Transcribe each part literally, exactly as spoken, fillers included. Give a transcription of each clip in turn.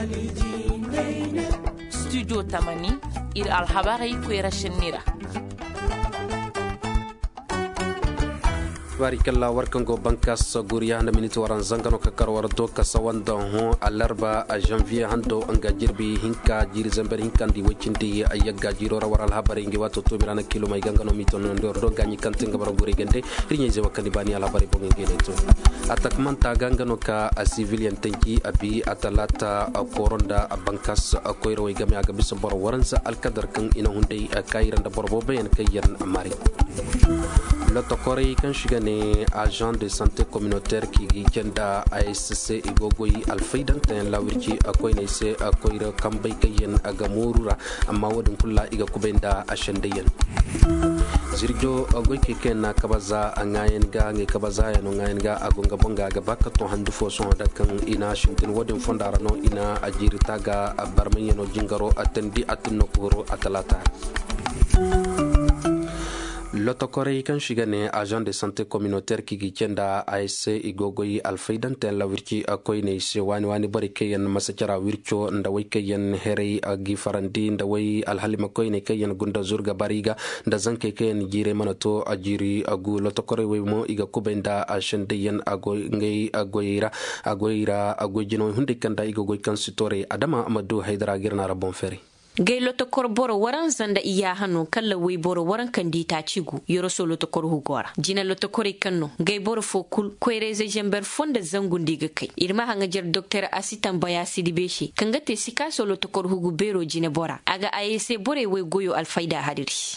studio tamani ir alhabari kwera shenira barikalla warkango bankas guriyahanda miniti waran zangano ka karwardo ka sawanda ho alarba a janvier hando anga jirbi hinka jiri zamber hinka ndi wicindi ayagga jiro waral habari ngi wato to mirana kilo may gangano mito non do do ganyi kante ngabara guri gende rinya je wakani bani ala habari bonge ngene to atak manta gangano ka a civilian tanki abi atalata koronda bankas koyro way gami aga biso bor waransa alkadar kan ina hunde kayranda borbo ben kayan amari lotokore kan shiga ne agent de santé communautaire ki genda A S C igogoyi alfaidan tan lawirci akwai ne sai akwai ra kambai kayen aga murura amma wadin kulla iga kubenda ashandayen zirjo agoy keke na kabaza angayen ga nge kabaza ya no ngayen ga agonga bonga ga baka to handu fo son da kan ina shintin wadin fondara no ina ajiri taga barmen no jingaro atendi atinno kuro atalata lotokore kan shiga ne agent de santé communautaire ki gikenda A S C igogoyi alfaidan tan lawirci akoy ne se wani wani bari kayan masakara wircho nda way kayan herey agi farandi nda way alhalima koy ne kayan gunda zurga bariga nda zanke kayan jire manato ajiri agu lotokore way mo iga kubenda ashende yan agoy ngay agoyira agoyira agojino hunde kanda igogoy kan sitore adama amadou haydara girna rabon feri gay loto kor boro waran zanda iya hanu kala we boro waran kandita cigu yoro so loto kor hugora jina loto kor kanno gay boro fo kul koyreze jember fonda zangundi ga kai irma hanga jer docteur asitan baya sidi beshi kanga te sika so loto kor hugu bero jina bora aga ayese bore we goyo alfaida hadiri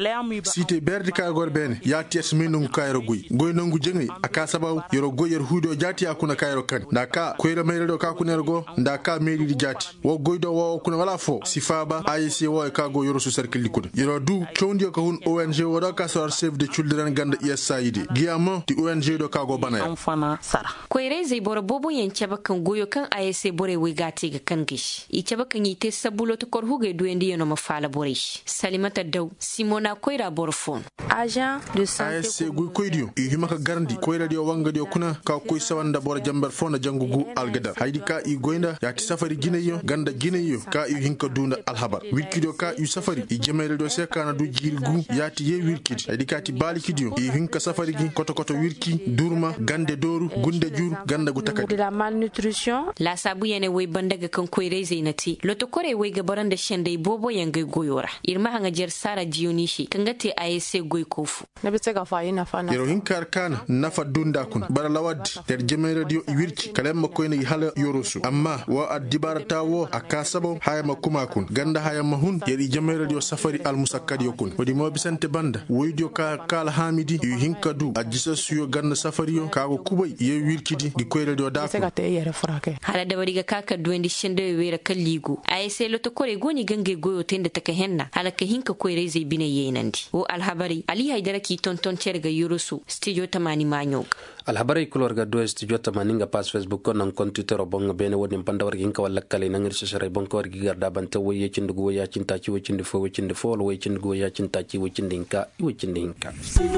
site berdi ka gor bene ya ties minung kayro guy goy nangu jengi aka sabaw yoro goyer hudo jati akuna kayro kan daka koyra mayro ka kunergo ndaka meri di jati wo goydo wo kuna wala fo sifaba ayese wo ka go yoro su cercle likun yoro du chondio ka hun O N G woda ka sor save the children ganda E S A I D giamo ti O N G do ka go bana enfana sara koyre zai boro bobo yance bakan goyo kan ayese bore we gati ga kan gish ice bakan yite sabulo to kor huge du endi yono mafala borish salimata daw simona koyra borfon agent de santé A S C gu koydio i himaka garndi koyra dio wanga dio kuna ka koy sawanda bor jambar fonda jangugu algadar haydi ka i goynda yati safari gineyo ganda gineyo ka i hinka dunda alhabar wirkido ka i safari i jemere do sekana du jirgu yati ye wirkidi haydi ka ti balikidio i hinka safari gi koto koto wirki durma gande doru gunde jur ganda gu takati de la malnutrition la sabu yene we bandaga kan koyre zainati loto kore we gabaranda shende bobo yanga goyora irma hanga jer sara jionishi kangate A S C goy kofu nabi ga fa ina fa na yero hinkar kana nafa dunda kun bara lawad der jeme radio wirki kalem ko ne hala yorosu amma wa adibarata wo akasabo haya makuma kun ganda haya mahun yeri jeme radio safari al musakkadi kun wodi mo bisante banda woydio ka kala hamidi yu hinkadu ajisa suyo ganda safari yo ka ko kubay ye wirkidi gi koy radio da ko te yere frake hala da wadi ga kaka duwendi shende wera kalligo A S C loto kore goni gange goyo tende taka henna hala ka hinka koy reze bine yenandi o alhabari ali haidara ki tonton cerga yurusu studio tamani manyok alhabari kulorga do studio tamani nga pas facebook ko nan kon twitter bonga bene woni pandawar ginka walla kale nangir sesere bonko war gi garda bante woye cindugo woya cinta ci wocinde fo wocinde fo woye cindugo woya cinta ci wocinde inka wocinde inka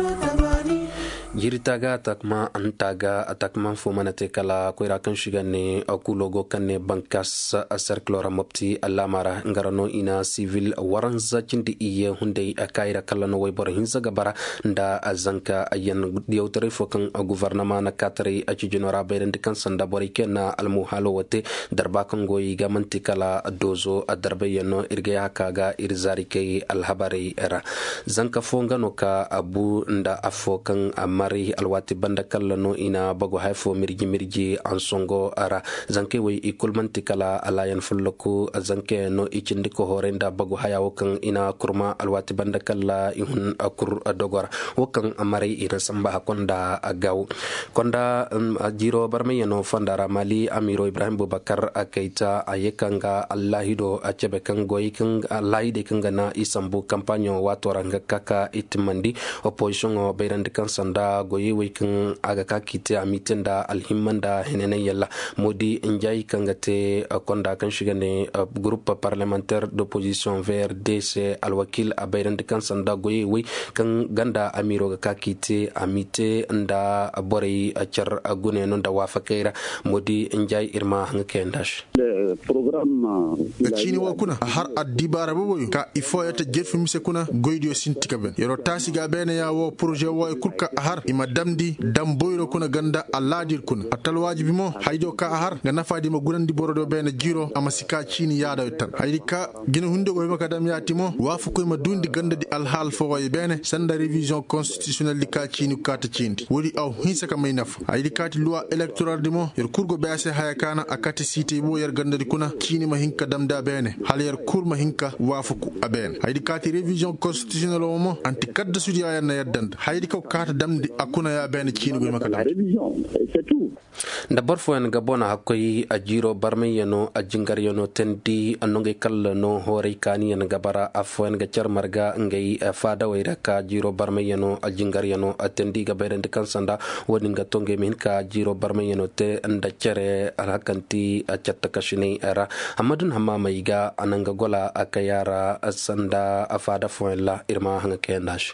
jiritaga atakma antaga atakman fo manate kala ko ira kan shigane akulogo kanne bankas cercle mopti alamara ngarano ina civil waranza cindi iye hunde akaira kala no way bor hinza gabara nda azanka ayen diawtare fo kan gouvernement na katari aci genera berende kan sanda bori kenna almu halo wote darba kan goyi gamanti kala dozo adarbe yeno irge hakaga irzari kay alhabari era zanka fo ngano ka abu nda afo kan mari alwati banda kala no ina bago haifo mirji mirji ansongo ara zanke way ikulmanti kala alayan fulloku zanke no ichindi ko horenda bago haya wokan ina kurma alwati banda kala ihun akur dogora wokan mari ina samba konda agaw konda um, jiro barme no fandara mali amiro ibrahim bubakar akaita ayekanga allahido achebe kan goyi kan allaide kan na isambu kampanyo watoranga kaka itmandi opposition o beirandi kan sanda goyi wekin aga kakite amitenda alhimmanda henene yalla modi njay kangate konda kan shigane groupe parlementaire d'opposition V R D C alwakil abayrande kan sanda goyi we kan ganda amiro ga kakite amite nda borey achar agune non da wafakaira modi njay irma hanga kendash programme chini wo kuna har adibara boboyo ka ifo yata jerfu mise kuna goydio sintika ben yoro tasiga bene ya wo projet wo kurka har ima damdi dam boyro kuna ganda aladir kuna atal wajibi mo haydo ka har ga nafadi mo gurandi borodo bene jiro amasika chini yada tan haydi ka gina hunde go maka dam yatimo wafu ko ma dundi ganda di alhal fo way bene sanda révision constitutionnelle di ka chini kata chindi wori aw hinsa ka may naf haydi ka ti loi électorale di mo yer kurgo base haya kana akati cité bo yer ganda di kuna chini ma hinka damda bene hal yer kurma hinka wafuku aben haydi ka ti révision constitutionnelle o mo anti kadda sudi ya na yaddanda haydi ko kata damdi akuna ya bene chini go maka dam ndabar fo en gabona hakoy ajiro barmayeno ajingaryeno tendi anonge kal no hore kani en gabara afo en gacar marga ngay fada wayra ka jiro barmayeno ajingaryeno atendi gaberende kansanda woni ngatonge min ka jiro barmayeno te ndacere alhakanti achatta kashini era hamadun hamma maiga ananga gola akayara sanda afada fo la irma hanga kendash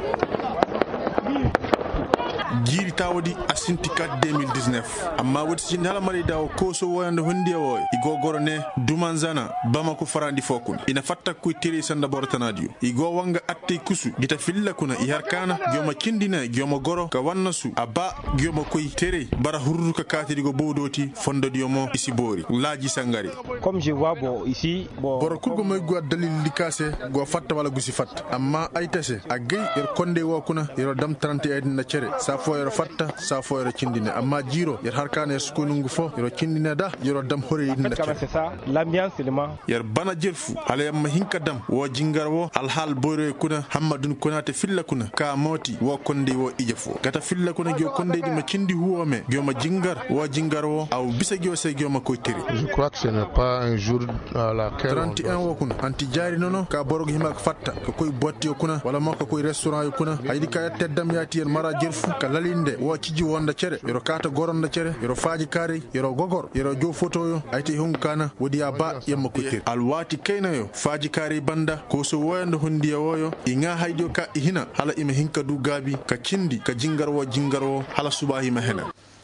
jiri tawdi asinti kat deux mille dix-neuf amma wati ci hala mari daw ko so wonde honde wo igogoro ne dumanzana bamako farandi fokun ina fatta ku tiri sanda bortanadio igo wanga atti kusu gita filla kuna iharkana gyoma kindina gyoma goro ka wannasu aba gyoma koy tere bara hurru ka katiri go bodoti fondodi mo isi bori laaji sangari comme je vois bon ici bon boro kurgo may go dalil likase go fatta wala gusi fatta amma ay tase agay er konde wo kuna yero dam trente et na cere sa fo yero fatta sa fo yero cindine amma jiro yer harkane er skunungu fo yero cindine da yero dam hore yidna c'est ça l'ambiance seulement yer bana jerfu ala yamma hinka dam wo jingar wo al hal boyre kuna hammadun kunate filla kuna ka moti wo konde wo ijefo gata filla kuna gyo konde di ma cindi huwo me gyo ma jingar wo jingar wo aw bisa gyo se gyo ma ko tiri je crois que ce n'est pas un jour à laquelle trente et un wo kuna anti jari nono ka borog hima fatta ko koy botti kuna wala mo ko koy restaurant kuna haydi ka teddam yati yer mara jerfu ka lalinde wo ciji wonda cere yero kata goronda cere yero faaji kare yero gogor yero jo photo yo ayti hunkana wodi aba yamma ko tiri alwati kayna yo faaji kare banda ko so woyanda hondi woyo inga haydo ka ihina hala ime hinka du gabi ka cindi ka jingarwo jingarwo hala subahi mahena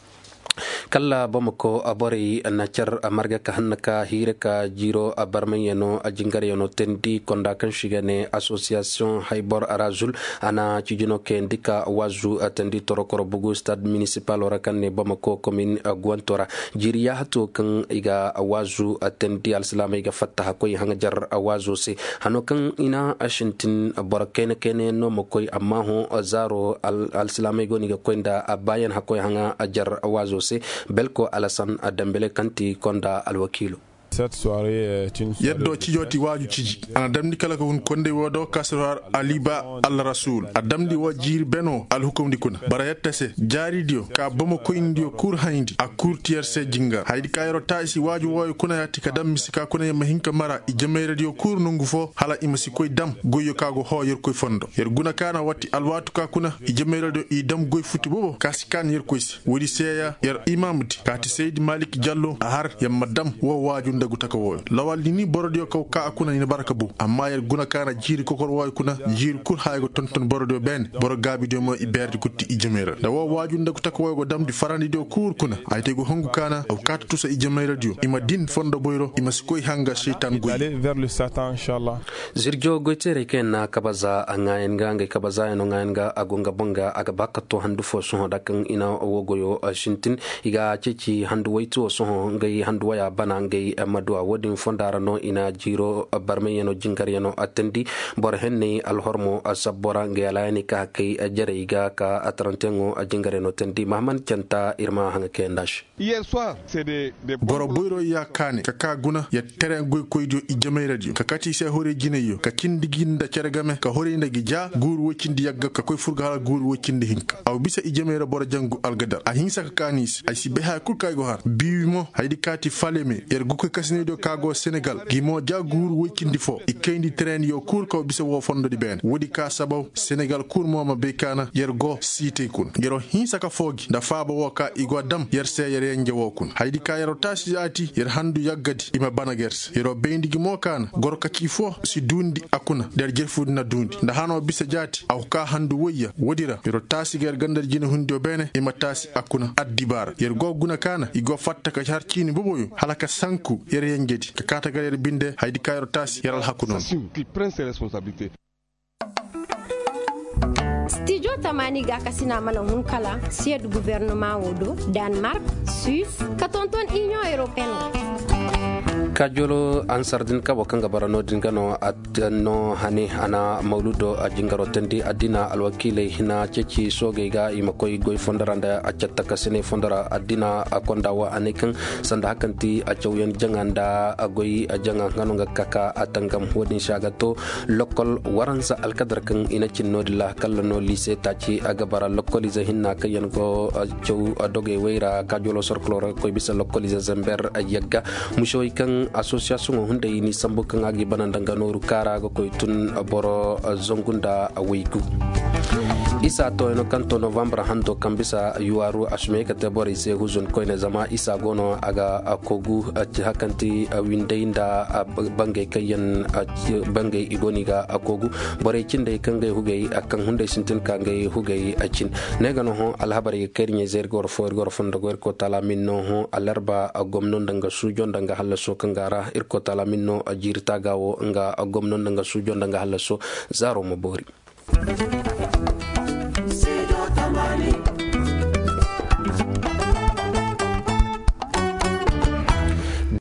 kala bamako abori nacar amarga ka hannaka hireka jiro abarmayeno ajingareno tendi konda kan shigane association haibor arazul ana cijino kendika wazu atendi torokoro bugu stade municipal orakanne bamako commune guantora jiriya hatu kan iga wazu atendi alsalama iga fatta koy hangar wazu se hanokan ina ashintin barakene kene no mokoy amma ho zaro alsalama igo niga koinda abayan hakoy hanga ajar wazu se belko Alassane Dembele kanti konda alwakilo cette soirée est une yeddo cijoti waju ciji ana damdi kala ko konde wodo kasrar aliba al rasul adamdi wo jir beno al hukumdi kuna bara yettase jari dio ka bomo ko indio kur hayndi a kur tierse jinga haydi kayro taisi waju woy kuna yatti ka dam misika kuna yema hinka mara i jemere dio kur nungu fo hala imasi koy dam goyo kago ho yer koy fondo yer guna kana watti al watu ka kuna i jemere dio i dam goy futi bobo kasikan yer koysi wodi seya yer imamdi kati Seydi Malik Diallo har yamma dam wo waju gutaka wo lawal ni borodio ko ka akuna ni baraka bu amma yer guna kana jiri kokor way kuna jiri kur haygo tonton borodio ben boro gabi de mo iberdi kutti ijemera da wo waju ndagu taka wo go damdi farandi do kur kuna ayte go hongu kana aw kata tusa ijemera dio ima din fondo boyro ima sikoy hanga shaytan goy aller vers le satan inshallah zirjo goitere kenna kabaza angayen gange kabaza no ngayenga agonga bonga aga bakato handu fo so dakan ina wogoyo shintin iga ceci handu wayto so ngai handu waya bana ngai madwa wodin fondara no ina jiro barmeyeno jingariyeno atendi bor henni alhormo asabora ngealayni ka kay jareyga ka atrantengo jingareno tendi mahman canta irma hanga kendash hier soir c'est des des boro boyro ya kane ka ka guna ya tere goy koydo i jemay radio ka kati se hore gineyo ka kindi ginda ceregame ka hore ndagi ja gur wocindi yagga ka koy furga hala gur wocindi hinka aw bisa i jemere boro jangu algadar a hinsa ka kanis ay si beha kul kay go har biwimo haydi kati faleme er gu ko kasne do kago Senegal gimo jagur wikindi fo ikendi train yo kur ko bisa wo fondo di ben wodi ka sabaw Senegal kur moma bekana yergo site kun gero hinsa ka fogi da faba woka igo dam yer se yer nje wokun haydi ka yero tashi ati yer handu yaggadi ima banagers yero bendi gimo kana gor ka ci fo si dundi akuna der jerfu na dundi da hano bisa jati aw ka handu woyya wodira yero tashi ger gandar jina hundo bene ima tashi akuna addibar yergo guna kana igo fatta ka harcini boboyo halaka sanku yere yengedi ka kata galer binde haydi kayro tas yaral hakunon qui prend ses responsabilités. Studio Tamani ga kasina mana hun kala siège gouvernement wodo Danemark, Suisse, katonton Union européenne. kajolo ansardin kabo kanga barano dingano adno hani ana mauludo ajingaro tendi adina alwakile hina chechi sogega imakoi goy fondaranda achatta kasene fondara adina akondawa anikan sanda hakanti achawyan janganda agoy ajanga nganonga kaka atangam hodin shagato lokol waransa alkadar kan ina cinnodilla kallano lycée tachi agabara lokolize hinna kayan go achaw adoge weira kajolo sorklora koy bisa lokolize zamber ayagga mushoy kan association hunde ni sambu kan agi banandanga noru kara go koy tun boro zongunda aweigu isa to eno kanto november hando kambisa yuaru asme kate bori se huzun koyne zama isa gono aga akogu hakanti windeinda bange kayen bange igoniga akogu bore cinde kange hugay akan hunde sintin kange hugay acin negano ho alhabari kernye zer gor for gor fondo gor ko tala minno ho alarba agomno ndanga sujo ndanga halaso kangara irko tala minno ajirta gawo nga agomno ndanga sujo ndanga halaso zaro mabori. Tamani